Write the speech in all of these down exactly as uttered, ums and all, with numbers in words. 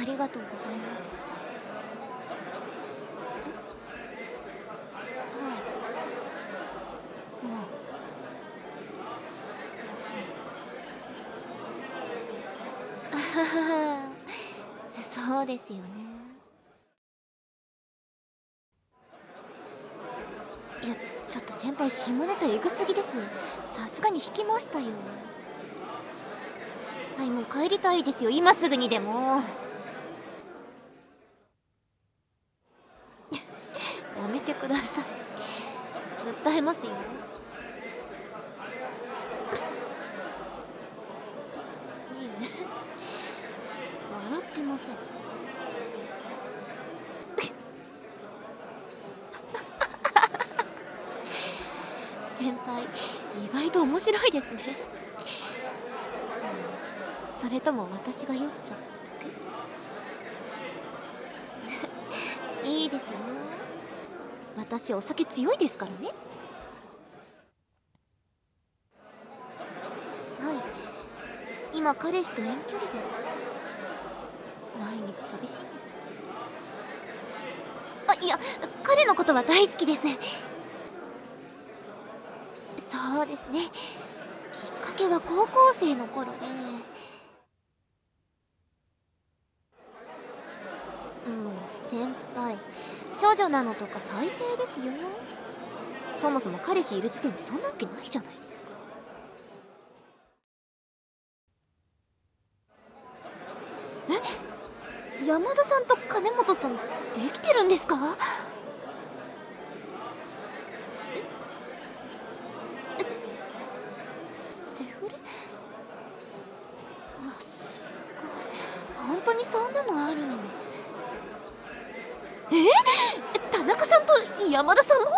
ありがとうございます。えはいまああはははそうですよね。いやちょっと先輩下ネタエグすぎです。さすがに引きましたよ。はいもう帰りたいですよ今すぐにでも。やめてください。訴えますよ。いいえ笑ってません。先輩意外と面白いですね。それとも私が酔っちゃっただけ？いいですよ。私お酒強いですからね。はい今彼氏と遠距離で毎日寂しいんです。あいや彼のことは大好きです。そうですねきっかけは高校生の頃でもう先輩処女なのとか最低ですよ。そもそも彼氏いる時点でそんなわけないじゃないですか。え山田さんと金本さんできてるんですか？えセセフレわすごい本当にそんなのあるんだ。え田中さんと山田さんも？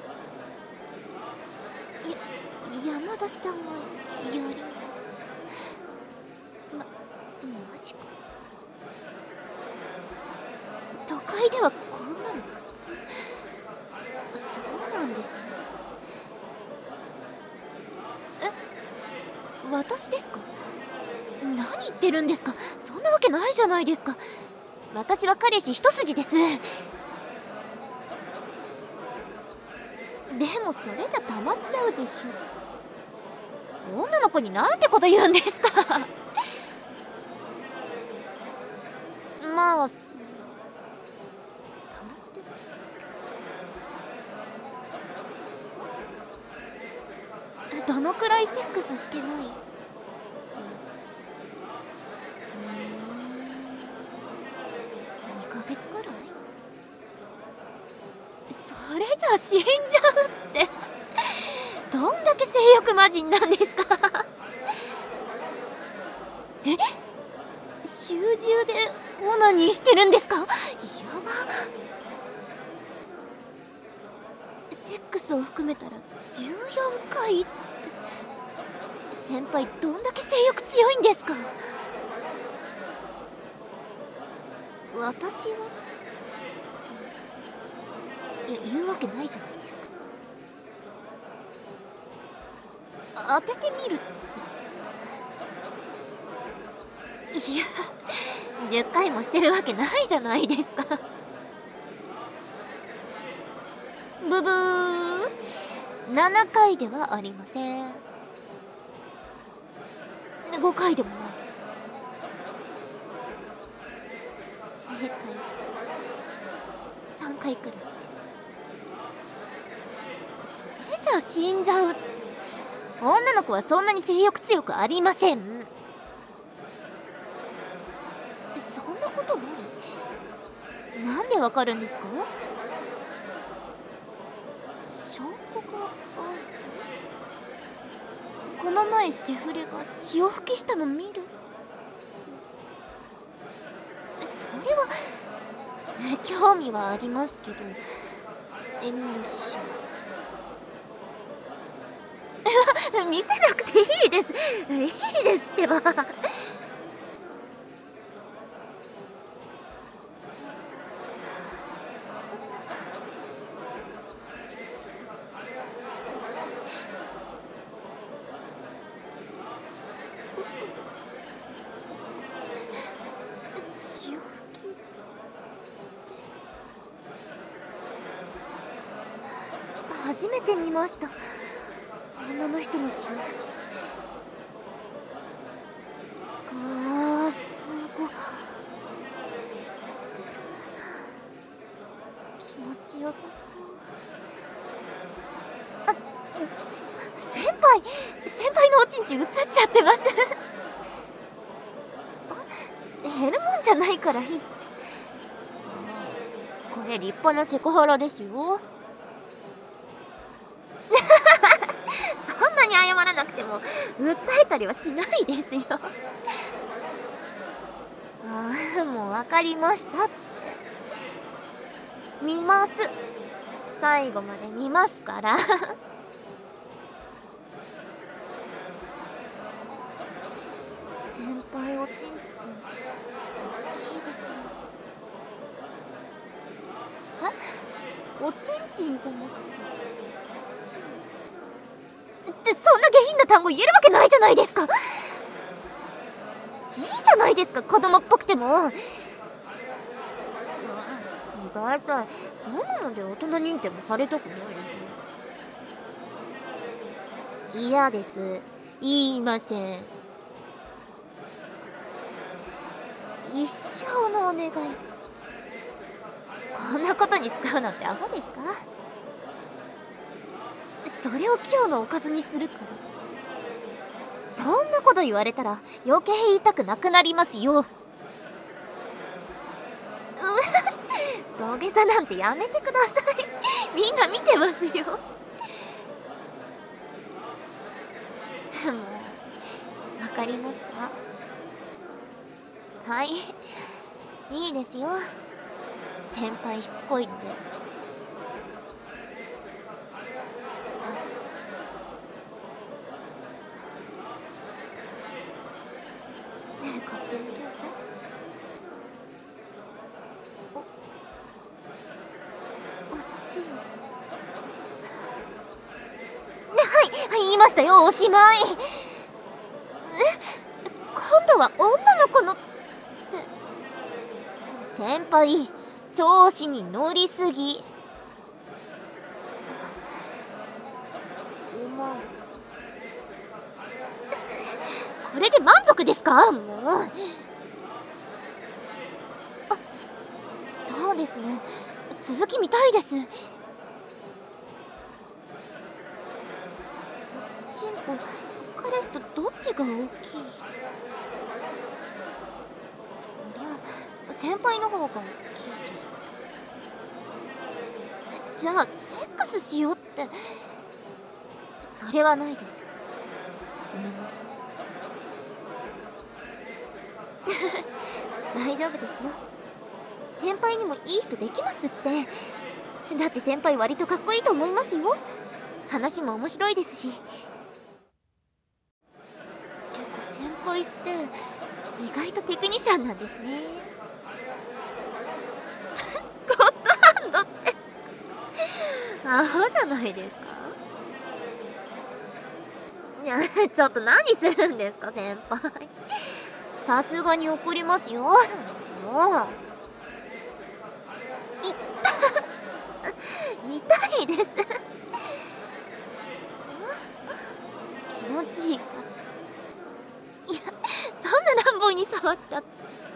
や山田さんはやるまマジか。都会ではこんなの普通。そうなんですね。え私ですか？何言ってるんですか。そんなわけないじゃないですか。私は彼氏一筋です。でもそれじゃたまっちゃうでしょ。女の子になんてこと言うんですか。まあそたまってるんですけどどのくらいセックスしてないって。にかげつくらい。それじゃ死んじゃうってどんだけ性欲魔人なんですか。え習銃でオナニーしてるんですか。やば。セックスを含めたらじゅうよんかいって。先輩どんだけ性欲強いんですか。私はいや言うわけないじゃないですか。当ててみるですよ。いやじゅっかいもしてるわけないじゃないですか。ブブーななかいではありません。ごかいでもないです。正解です。さんかいくらいです。それじゃあ死んじゃうって。女の子はそんなに性欲強くありません。そんなことない。なんでわかるんですか。証拠がある。この前セフレが潮吹きしたの見るって。それは興味はありますけど遠慮します。見せなくていいですいいですってば。潮初めて見ました。女の人の潮吹き。あー、すごい気持ちよさそう。あ、ち先輩先輩のおちんちん映っちゃってます減るもんじゃないからいいって。これ立派なセクハラですよそんなに謝らなくても訴えたりはしないですよああ、もう分かりましたって。見ます、最後まで見ますから先輩おちんちん大きいですね。え、おちんちんじゃなくてちんってそんな下品な単語言えるわけないじゃないですか。いいじゃないですか、子供っぽくても。だいたいそんなので大人認定もされたくないですよ。嫌です、言いません。一生のお願い。こんなことに使うなんてアホですか。それを今日のおかずにするから。そんなこと言われたら余計言いたくなくなりますよ。う土下座なんてやめてくださいみんな見てますよもう分かりました。はい、いいですよ。先輩しつこいんで。ねえ、勝手にどうぞ。おおちん。はいはい、言いましたよ、おしまい。え、今度は女の子のって先輩、調子に乗りすぎ。おまん、これで満足ですか。もう。あ、そうですね、続き見たいです。チンポ、彼氏とどっちが大きい。そりゃ先輩の方が大きいです。じゃあセックスしようって。それはないです。ごめんなさい大丈夫ですよ。先輩にもいい人できますって。だって先輩割とかっこいいと思いますよ。話も面白いですし。てか先輩って意外とテクニシャンなんですねゴッドハンドってアホじゃないですか。いや、ちょっと何するんですか先輩。さすがに怒りますよ。もう痛痛いです気持ちいいか。いや、そんな乱暴に触ったって。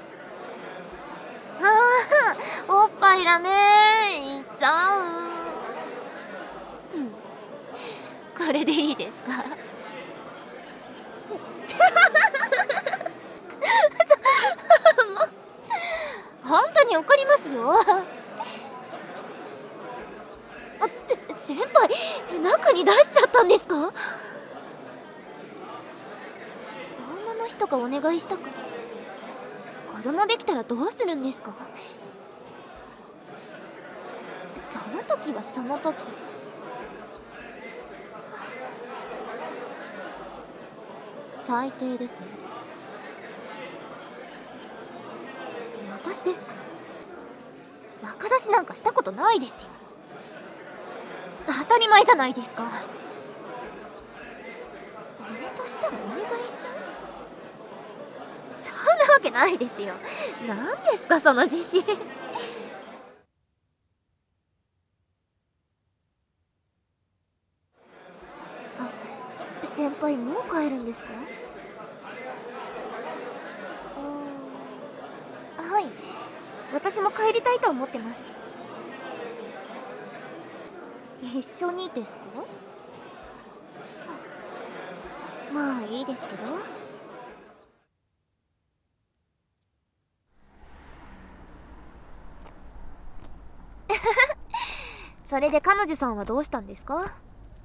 ああ、おっぱいダメーいっちゃう、うん、これでいいですか本当に怒りますよ。あって先輩、中に出しちゃったんですか。女の人がお願いしたから。子供できたらどうするんですか。その時はその時。最低ですね。私ですか。若出しなんかしたことないですよ。当たり前じゃないですか。俺としたらお願いしちゃう。そんなわけないですよ。何ですかその自信先輩もう帰るんですか？あー、はい、私も帰りたいと思ってます。一緒にですか？まあいいですけど。それで彼女さんはどうしたんですか？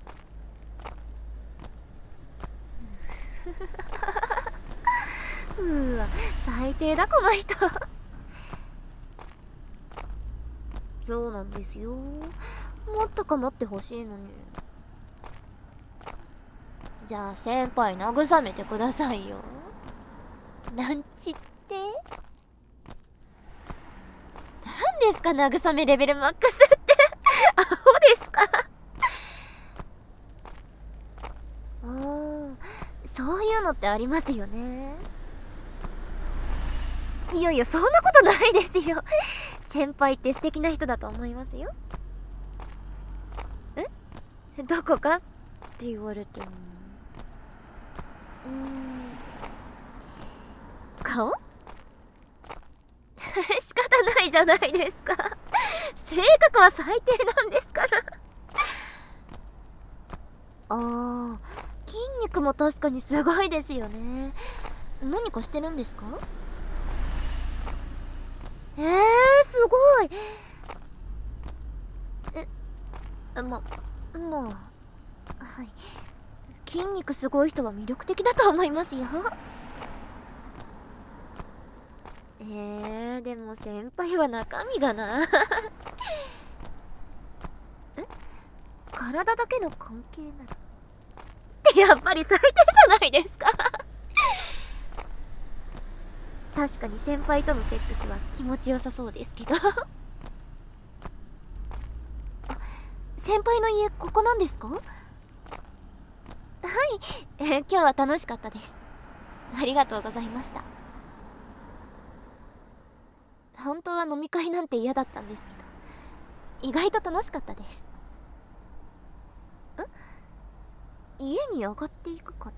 うーわ、最低だこの人。そうなんですよ。もっと構ってほしいのに。じゃあ先輩慰めてくださいよ。なんちって？何ですか慰めレベルマックスって。アホですか？あー、そういうのってありますよね。いやいや、そんなことないですよ。先輩って素敵な人だと思いますよ。え、どこかって言われても、うーん、顔？仕方ないじゃないですか。性格は最低なんですから。あー、筋肉も確かにすごいですよね。何かしてるんですか？えー、すごい。え、ま、まあ、はい。筋肉すごい人は魅力的だと思いますよ。えー、でも先輩は中身がな。え、体だけの関係なのってやっぱり最低じゃないですか。確かに先輩とのセックスは気持ちよさそうですけど。あ、先輩の家ここなんですか？はい、えー、今日は楽しかったです。ありがとうございました。本当は飲み会なんて嫌だったんですけど、意外と楽しかったです。ん？家に上がっていくかって。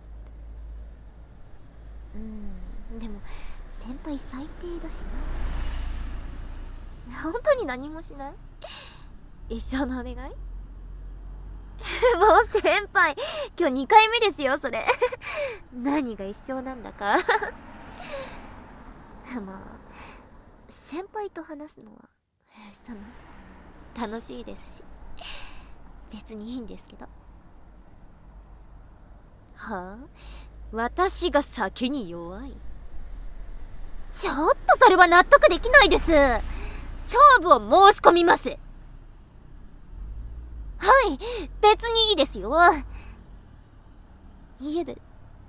うーん、でも先輩最低だしな。本当に何もしない？一生のお願い？もう先輩、今日にかいめですよそれ。何が一生なんだか。まあ先輩と話すのはその楽しいですし、別にいいんですけど。はあ、私が酒に弱い？ちょっとそれは納得できないです。勝負を申し込みます。はい、別にいいですよ。家で。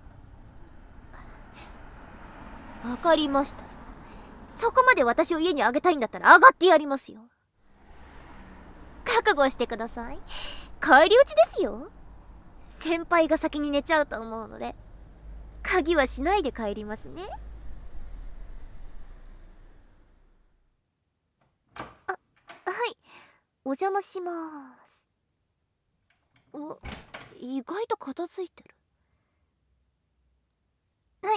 わかりましたよ。そこまで私を家にあげたいんだったら上がってやりますよ。覚悟してください。返り討ちですよ。先輩が先に寝ちゃうと思うので、鍵はしないで帰りますね。あ、はい、お邪魔しまーす。お、意外と片付いてる。はい。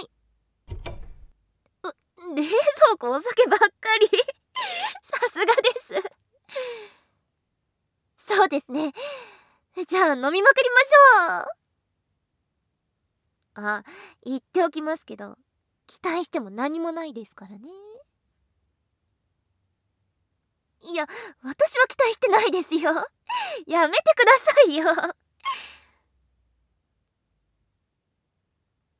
う、冷蔵庫お酒ばっかり。さすがです。そうですね。じゃあ飲みまくりましょう。あ、言っておきますけど、期待しても何もないですからね。いや、私は期待してないですよ。やめてくださいよ。